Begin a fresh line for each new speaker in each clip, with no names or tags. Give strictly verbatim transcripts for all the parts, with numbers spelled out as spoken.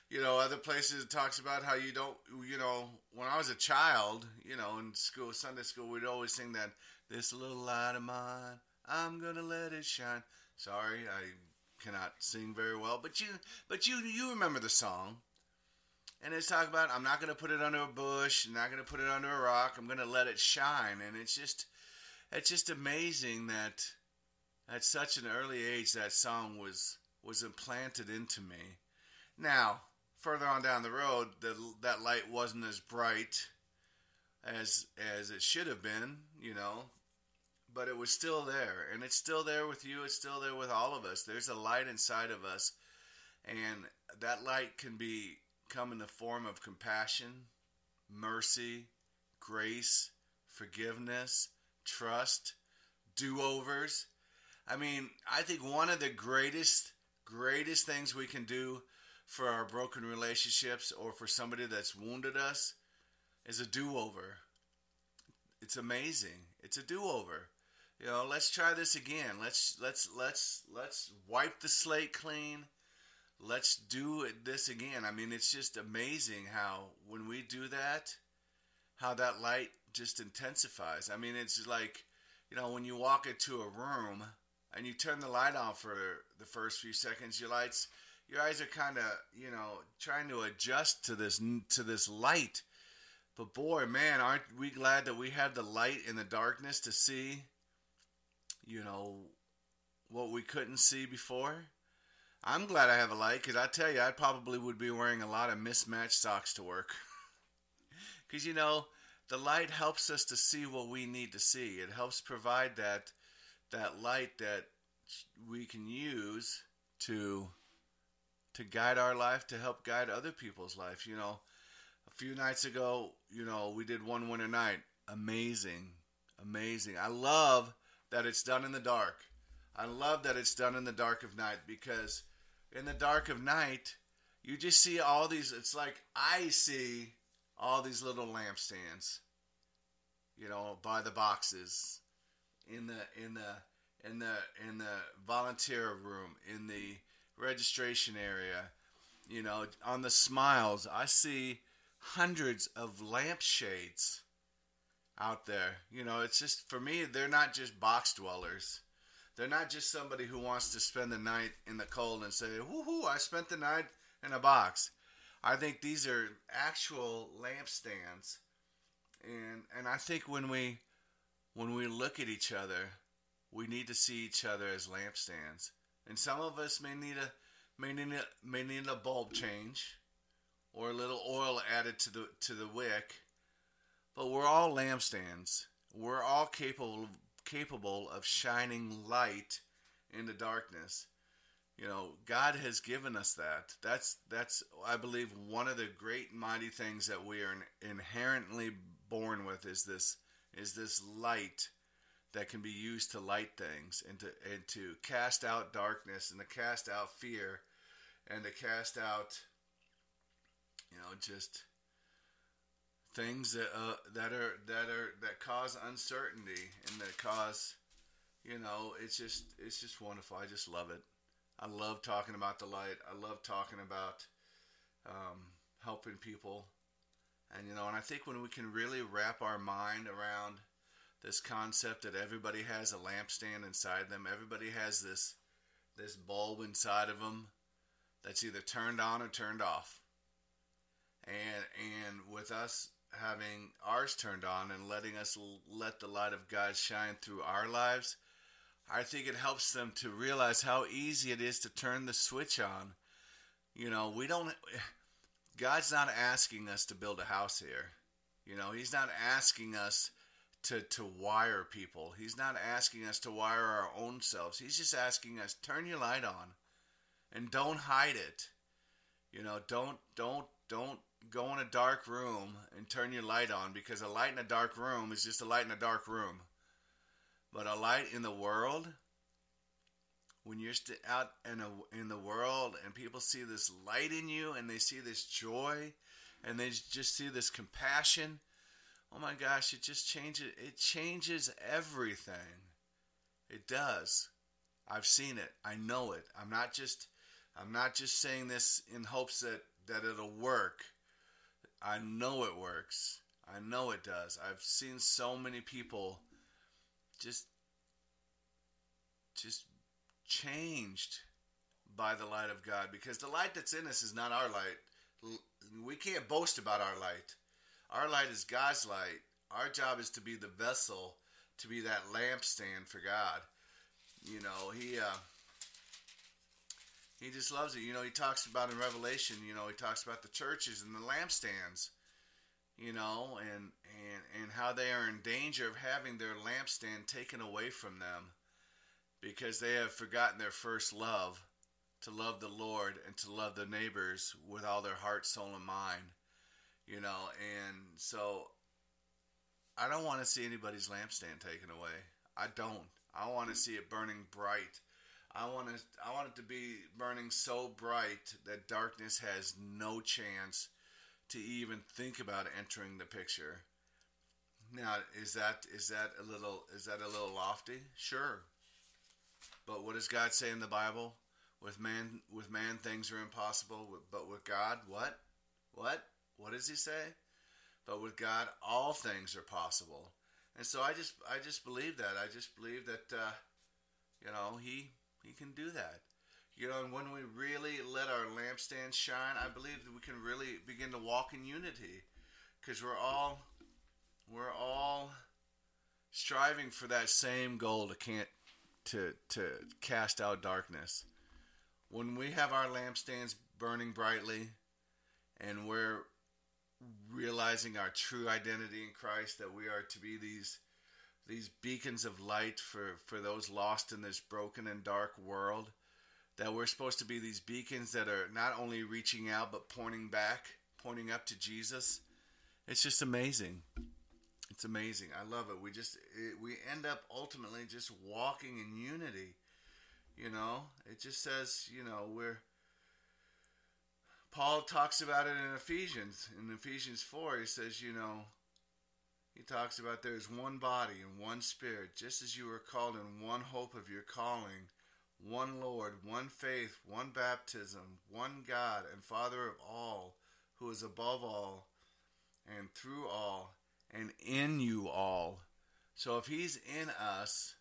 You know, other places it talks about how you don't, you know, when I was a child, you know, in school, Sunday school, we'd always sing that, this little light of mine, I'm gonna let it shine. Sorry, I cannot sing very well, but you, but you, you remember the song. And it's talking about, I'm not gonna put it under a bush, I'm not gonna put it under a rock, I'm gonna let it shine. And it's just, it's just amazing that at such an early age that song was was implanted into me. Now, further on down the road, the, that light wasn't as bright as as it should have been, you know, but it was still there, and it's still there with you. It's still there with all of us. There's a light inside of us, and that light can be come in the form of compassion, mercy, grace, forgiveness, trust, do-overs. I mean, I think one of the greatest, greatest things we can do for our broken relationships or for somebody that's wounded us is a do-over. It's amazing. It's a do-over. You know, let's try this again. Let's let's let's let's wipe the slate clean. Let's do it this again. I mean, it's just amazing how when we do that, how that light just intensifies. I mean, it's like, you know, when you walk into a room and you turn the light on for the first few seconds, your lights, your eyes are kind of, you know, trying to adjust to this to this light. But boy, man, aren't we glad that we have the light in the darkness to see, you know, what we couldn't see before? I'm glad I have a light, because I tell you, I probably would be wearing a lot of mismatched socks to work. Because, you know, the light helps us to see what we need to see. It helps provide that that light that we can use to to guide our life, to help guide other people's life. You know, a few nights ago, you know, we did One Winter Night. Amazing. Amazing. I love that it's done in the dark. I love that it's done in the dark of night, because in the dark of night, you just see all these, it's like I see all these little lampstands, you know, by the boxes, in the in the in the in the volunteer room, in the registration area, you know, on the smiles. I see hundreds of lampshades out there. You know, it's just, for me, they're not just box dwellers. They're not just somebody who wants to spend the night in the cold and say, woohoo, I spent the night in a box. I think these are actual lampstands. And and I think when we when we look at each other, we need to see each other as lampstands. And some of us may need a may need a, may need a bulb change, or a little oil added to the to the wick. But we're all lampstands. We're all capable capable of shining light in the darkness. You know, God has given us that. That's that's I believe one of the great mighty things that we are inherently born with is this is this light that can be used to light things, and to and to cast out darkness, and to cast out fear, and to cast out, you know, just things that uh, that are that are that cause uncertainty, and that cause, you know, it's just it's just wonderful. I just love it. I love talking about the light. I love talking about um, helping people, and you know, and I think when we can really wrap our mind around this concept that everybody has a lampstand inside them, everybody has this this bulb inside of them that's either turned on or turned off, and and with us having ours turned on and letting us l- let the light of God shine through our lives, I think it helps them to realize how easy it is to turn the switch on. You know, we don't, God's not asking us to build a house here. You know, He's not asking us to, to wire people. He's not asking us to wire our own selves. He's just asking us, turn your light on and don't hide it. You know, don't, don't, don't go in a dark room and turn your light on, because a light in a dark room is just a light in a dark room. But a light in the world, when you're st- out in, a, in the world and people see this light in you, and they see this joy, and they just see this compassion, oh my gosh, it just changes, it changes everything. It does. I've seen it. I know it. I'm not just, I'm not just saying this in hopes that that it'll work. I know it works. I know it does. I've seen so many people just just changed by the light of God, because the light that's in us is not our light. We can't boast about our light. Our light is God's light. Our job is to be the vessel, to be that lampstand for God. You know, he uh, he just loves it. You know, he talks about in Revelation, you know, he talks about the churches and the lampstands, you know, and, and, and how they are in danger of having their lampstand taken away from them because they have forgotten their first love, to love the Lord and to love their neighbors with all their heart, soul, and mind, you know. And so I don't want to see anybody's lampstand taken away. I don't. I want to see it burning bright. I want to. I want it to be burning so bright that darkness has no chance to even think about entering the picture. Now, is that is that a little is that a little lofty? Sure. But what does God say in the Bible? With man, with man, things are impossible. But with God, what? What? What does He say? But with God, all things are possible. And so I just, I just believe that. I just believe that, uh, you know, He, He can do that. You know, and when we really let our lampstand shine, I believe that we can really begin to walk in unity, because we're all, we're all striving for that same goal to can't, to to cast out darkness. When we have our lampstands burning brightly, and we're realizing our true identity in Christ, that we are to be these these beacons of light for, for those lost in this broken and dark world, that we're supposed to be these beacons that are not only reaching out but pointing back, pointing up to Jesus. It's just amazing. It's amazing. I love it. We just it, we end up ultimately just walking in unity. You know, it just says, you know, we're Paul talks about it in Ephesians. In Ephesians four, he says, you know, he talks about there's one body and one spirit, just as you were called in one hope of your calling, one Lord, one faith, one baptism, one God and Father of all, who is above all and through all and in you all. So if He's in us,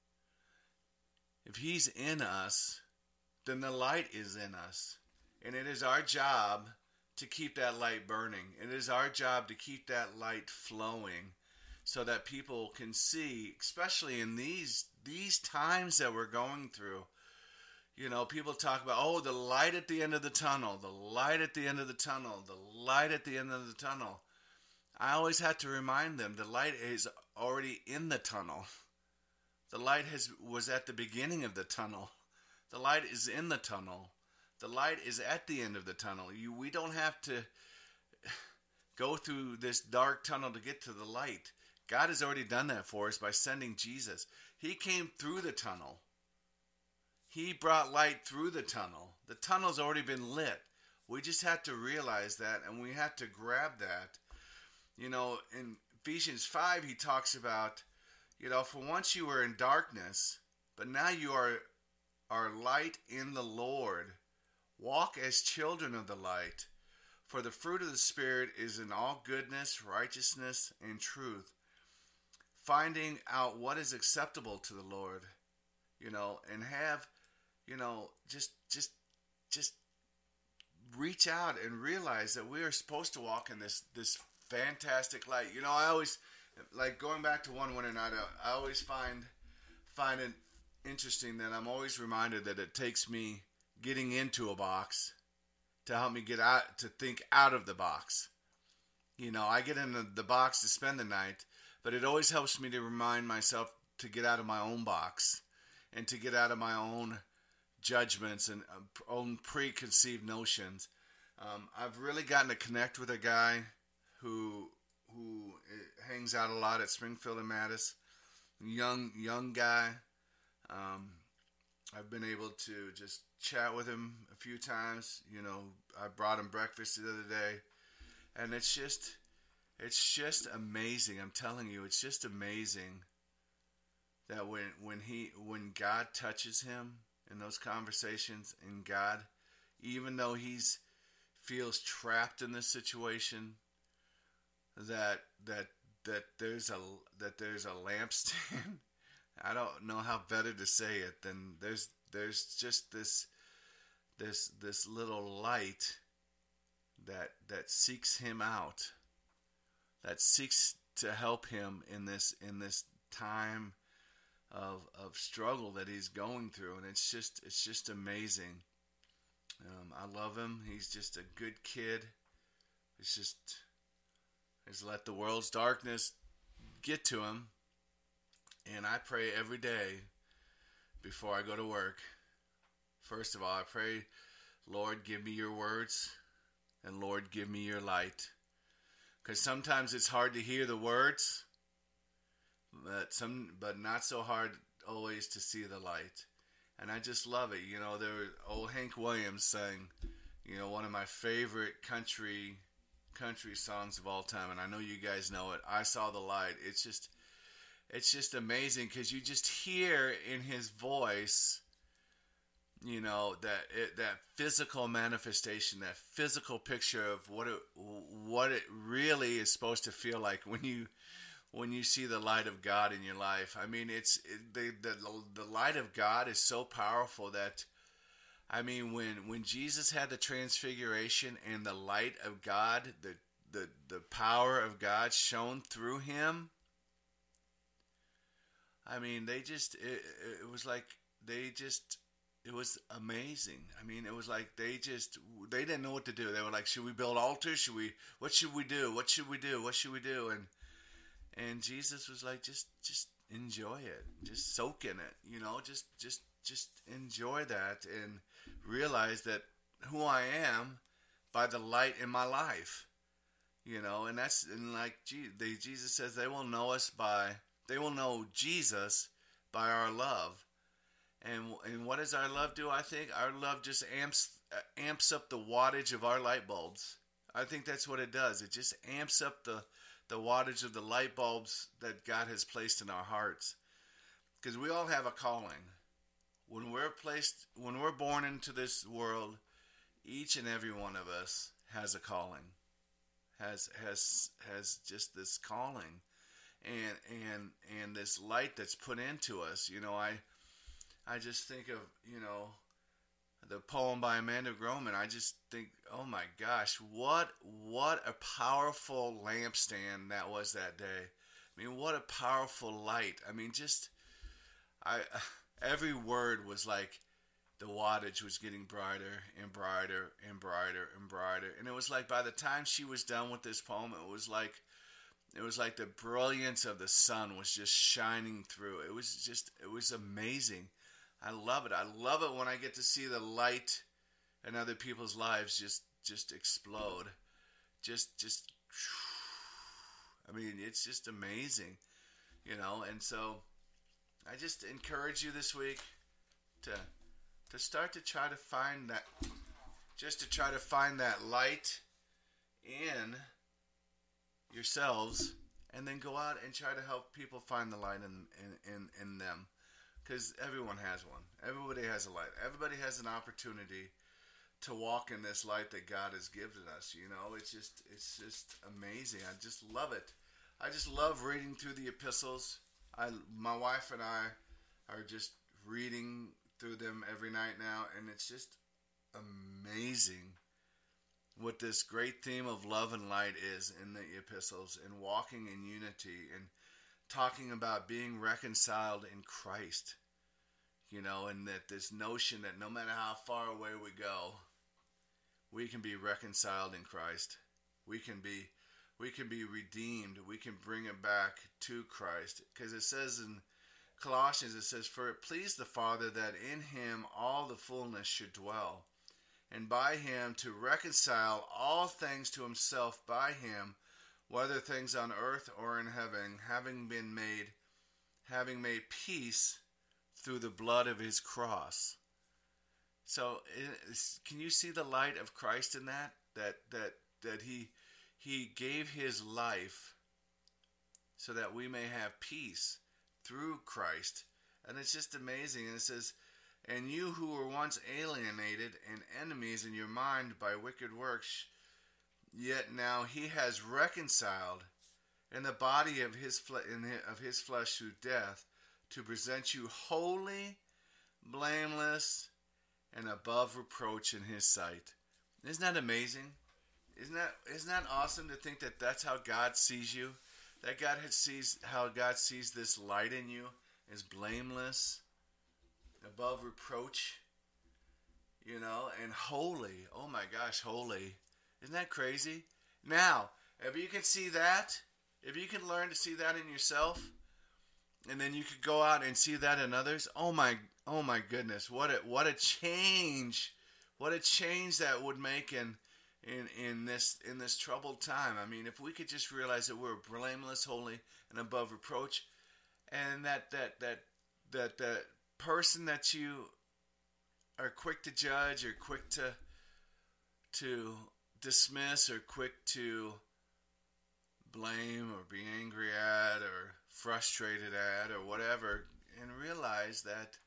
if He's in us, then the light is in us. And it is our job to keep that light burning. It is our job to keep that light flowing so that people can see, especially in these these times that we're going through. You know, people talk about, oh, the light at the end of the tunnel, the light at the end of the tunnel, the light at the end of the tunnel. I always have to remind them, the light is already in the tunnel. The light has was at the beginning of the tunnel. The light is in the tunnel. The light is at the end of the tunnel. You, we don't have to go through this dark tunnel to get to the light. God has already done that for us by sending Jesus. He came through the tunnel. He brought light through the tunnel. The tunnel's already been lit. We just have to realize that, and we have to grab that. You know, in Ephesians five, he talks about, you know, for once you were in darkness, but now you are, are light in the Lord. Walk as children of the light, for the fruit of the Spirit is in all goodness, righteousness, and truth, finding out what is acceptable to the Lord, you know, and have, you know, just, just, just reach out and realize that we are supposed to walk in this, this fantastic light. You know, I always, like going back to one winter night, I always find, find it interesting that I'm always reminded that it takes me getting into a box to help me get out, to think out of the box. You know, I get in the box to spend the night, but it always helps me to remind myself to get out of my own box and to get out of my own judgments and own preconceived notions. Um, I've really gotten to connect with a guy who who hangs out a lot at Springfield and Mattis. Young young guy. Um, I've been able to just chat with him a few times. You know, I brought him breakfast the other day, and it's just, it's just amazing. I'm telling you, it's just amazing that when when he when God touches him in those conversations, and God, even though he's feels trapped in this situation, that that that there's a that there's a lampstand. I don't know how better to say it than there's there's just this this this little light that that seeks him out, that seeks to help him in this in this time of of struggle that he's going through. And it's just it's just amazing. um, I love him. He's just a good kid. It's just just let the world's darkness get to him. And I pray every day before I go to work. First of all, I pray, Lord, give me your words, and Lord, give me your light. Because sometimes it's hard to hear the words, but some, but not so hard always to see the light. And I just love it. You know, there was old Hank Williams sang, you know, one of my favorite country country songs of all time, and I know you guys know it. I Saw the Light. It's just, it's just amazing because you just hear in his voice, you know, that it, that physical manifestation, that physical picture of what it what it really is supposed to feel like when you when you see the light of God in your life. I mean, it's it, the the the light of God is so powerful that, I mean, when when Jesus had the transfiguration and the light of God, the the the power of God shone through him. I mean, they just it, it was like they just. It was amazing. I mean, it was like they just, they didn't know what to do. They were like, should we build altars? Should we, what should we do? What should we do? What should we do? And, and Jesus was like, just, just enjoy it. Just soak in it, you know, just, just, just enjoy that and realize that who I am by the light in my life, you know, and that's, and like they, Jesus says they will know us by, they will know Jesus by our love. And and what does our love do? I think our love just amps amps up the wattage of our light bulbs. I think that's what it does. It just amps up the, the wattage of the light bulbs that God has placed in our hearts. Because we all have a calling. When we're placed, when we're born into this world, each and every one of us has a calling. Has has has just this calling, and and and this light that's put into us. You know, I. I just think of, you know, the poem by Amanda Groman. I just think, oh my gosh, what what a powerful lampstand that was that day. I mean, what a powerful light. I mean, just, I every word was like the wattage was getting brighter and brighter and brighter and brighter. And it was like by the time she was done with this poem, it was like, it was like the brilliance of the sun was just shining through. It was just, it was amazing. I love it. I love it when I get to see the light in other people's lives just just explode. Just, just, I mean, it's just amazing, you know. And so I just encourage you this week to to start to try to find that, just to try to find that light in yourselves, and then go out and try to help people find the light in in, in, in them. Because everyone has one. Everybody has a light. Everybody has an opportunity to walk in this light that God has given us. You know, it's just, it's just amazing. I just love it. I just love reading through the epistles. I, my wife and I are just reading through them every night now, and it's just amazing what this great theme of love and light is in the epistles, and walking in unity, and talking about being reconciled in Christ, you know, and that this notion that no matter how far away we go, we can be reconciled in Christ. We can be, we can be redeemed. We can bring it back to Christ. Because it says in Colossians, it says, "For it pleased the Father that in him all the fullness should dwell, and by him to reconcile all things to himself by him, whether things on earth or in heaven, having been made, having made peace through the blood of his cross." So, can you see the light of Christ in that? That that that he he gave his life so that we may have peace through Christ, and it's just amazing. And it says, And you who were once alienated and enemies in your mind by wicked works, yet now he has reconciled in the body of his fle- in his, of his flesh through death, to present you holy, blameless, and above reproach in his sight. Isn't that amazing? Isn't that isn't that awesome to think that that's how God sees you? That God sees how God sees this light in you is blameless, above reproach, you know, and holy. Oh my gosh, holy. Isn't that crazy? Now, if you can see that, if you can learn to see that in yourself, and then you could go out and see that in others, oh my oh my goodness, what a what a change. What a change that would make in in in this in this troubled time. I mean, if we could just realize that we're blameless, holy, and above reproach, and that that that that that person that you are quick to judge or quick to to dismiss or quick to blame or be angry at or frustrated at or whatever, and realize that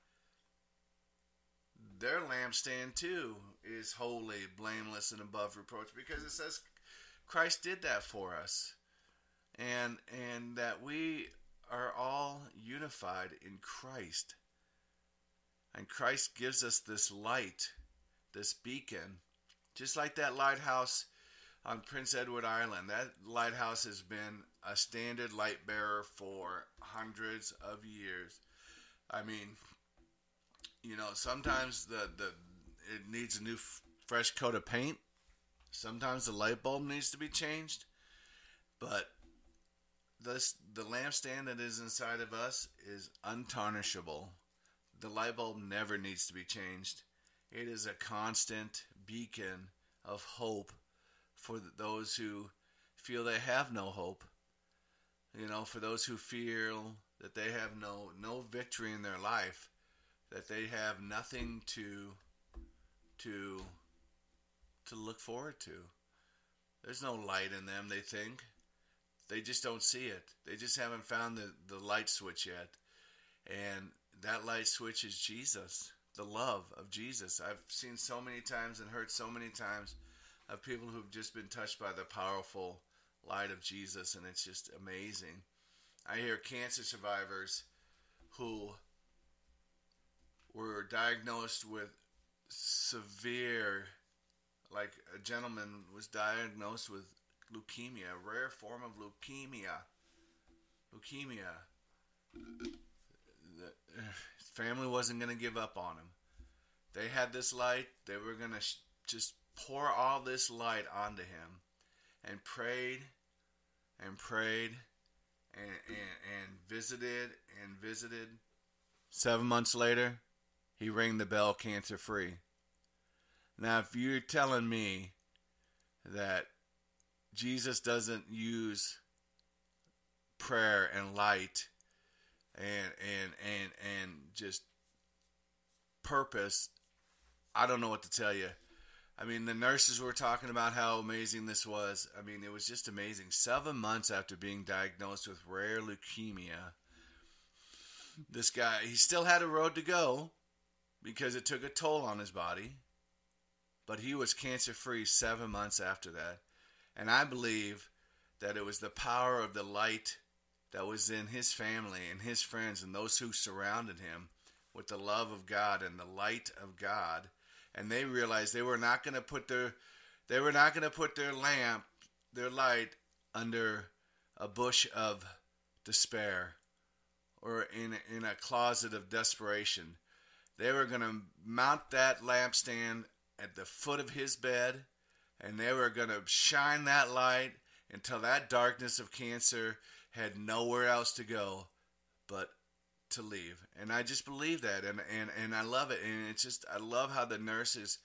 their lampstand too is holy, blameless, and above reproach, because it says Christ did that for us, and and that we are all unified in Christ, and Christ gives us this light, this beacon, just like that lighthouse on Prince Edward Island. That lighthouse has been a standard light bearer for hundreds of years. I mean, you know, sometimes the, the it needs a new f- fresh coat of paint. Sometimes the light bulb needs to be changed. But this the lampstand that is inside of us is untarnishable. The light bulb never needs to be changed. It is a constant beacon of hope for those who feel they have no hope. You know, for those who feel that they have no no victory in their life, that they have nothing to to to look forward to. There's no light in them, they think. They just don't see it. They just haven't found the, the light switch yet. And that light switch is Jesus, the love of Jesus. I've seen so many times and heard so many times of people who've just been touched by the powerful light of Jesus, and it's just amazing. I hear cancer survivors who were diagnosed with severe, like a gentleman was diagnosed with leukemia, a rare form of leukemia. Leukemia. The, his family wasn't going to give up on him. They had this light. They were going to sh- just pour all this light onto him, and prayed and prayed and, and, and visited and visited. Seven months later, he rang the bell cancer free. Now, if you're telling me that Jesus doesn't use prayer and light and and and and just purpose, I don't know what to tell you. I mean, the nurses were talking about how amazing this was. I mean, it was just amazing. Seven months after being diagnosed with rare leukemia, this guy, he still had a road to go because it took a toll on his body. But he was cancer-free seven months after that. And I believe that it was the power of the light that was in his family and his friends and those who surrounded him with the love of God and the light of God. And they realized they were not going to put their they were not going to put their lamp, their light, under a bush of despair or in in a closet of desperation. They were going to mount that lampstand at the foot of his bed, and they were going to shine that light until that darkness of cancer had nowhere else to go but to leave. And I just believe that, and, and, and I love it. And it's just, I love how the nurses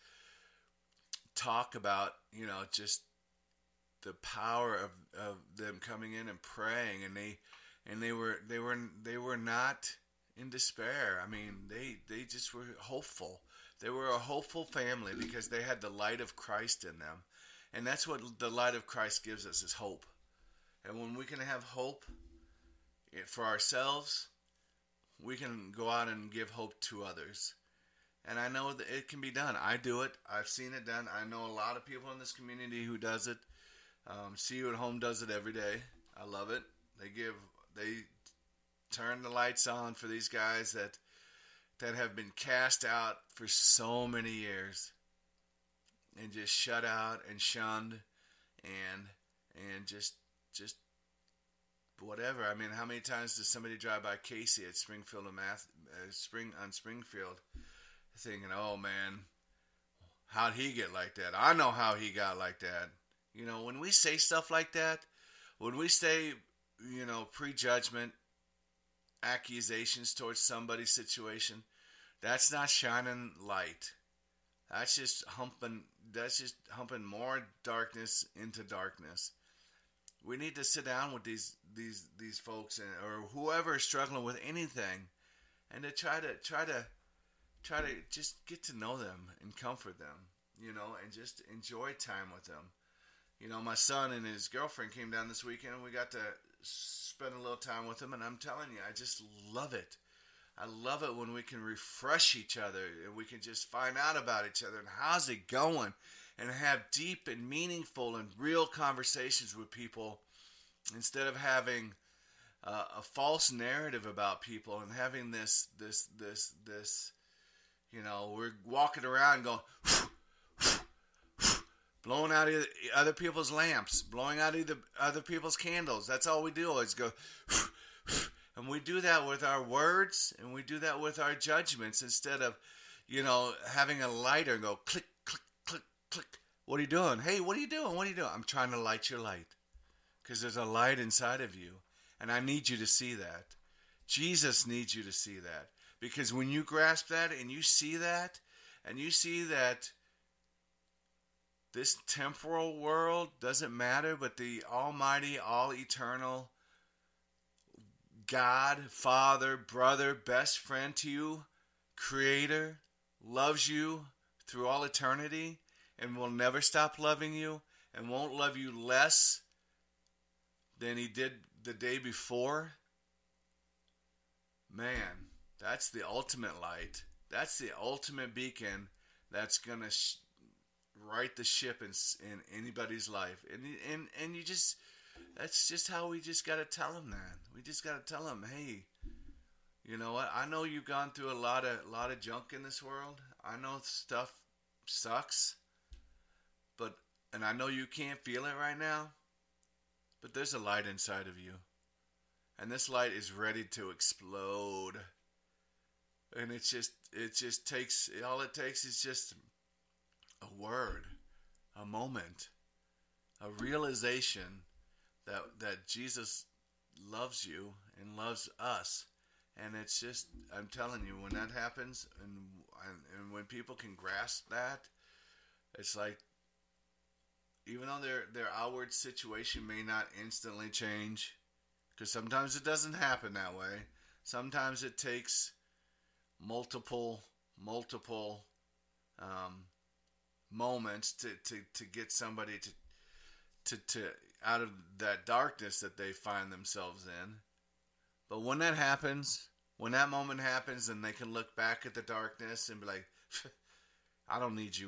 talk about, you know, just the power of, of them coming in and praying, and they and they were they were they were not in despair. I mean, they they just were hopeful. They were a hopeful family because they had the light of Christ in them. And that's what the light of Christ gives us, is hope. And when we can have hope for ourselves, we can go out and give hope to others. And I know that it can be done. I do it. I've seen it done. I know a lot of people in this community who does it. Um, See You at Home does it every day. I love it. They give, they turn the lights on for these guys that that have been cast out for so many years and just shut out and shunned and and just just whatever. I mean, how many times does somebody drive by Casey at Springfield and Math, uh, Spring on Springfield, thinking, "Oh man, how'd he get like that? I know how he got like that." You know, when we say stuff like that, when we say, you know, prejudgment, accusations towards somebody's situation, that's not shining light. That's just humping. That's just humping more darkness into darkness. We need to sit down with these these these folks and, or whoever is struggling with anything, and to try to try to try to just get to know them and comfort them, you know, and just enjoy time with them. You know, my son and his girlfriend came down this weekend, and we got to spend a little time with them, and I'm telling you, I just love it. I love it when we can refresh each other and we can just find out about each other and how's it going, and have deep and meaningful and real conversations with people instead of having uh, a false narrative about people and having this, this, this, this, you know, we're walking around going, blowing out other people's lamps, blowing out either other people's candles. That's all we do is go, and we do that with our words, and we do that with our judgments instead of, you know, having a lighter and go click, click, click, click. What are you doing? Hey, what are you doing? What are you doing? I'm trying to light your light because there's a light inside of you, and I need you to see that. Jesus needs you to see that, because when you grasp that and you see that, and you see that this temporal world doesn't matter, but the almighty, all-eternal God, Father, brother, best friend to you, Creator, loves you through all eternity and will never stop loving you and won't love you less than he did the day before. Man, that's the ultimate light. That's the ultimate beacon that's going to sh- right the ship in, in anybody's life. And, and, and you just... That's just how we just got to tell them that. We just got to tell them, hey, you know what? I know you've gone through a lot of lot of junk in this world. I know stuff sucks, but and I know you can't feel it right now, but there's a light inside of you, and this light is ready to explode. And it's just it just takes all it takes is just a word, a moment, a realization that that Jesus loves you and loves us. And it's just, I'm telling you, when that happens, and, and and when people can grasp that, it's like, even though their their outward situation may not instantly change, because sometimes it doesn't happen that way. Sometimes it takes multiple multiple um, moments to, to, to get somebody to to to out of that darkness that they find themselves in. But when that happens, when that moment happens, and they can look back at the darkness and be like, I don't need you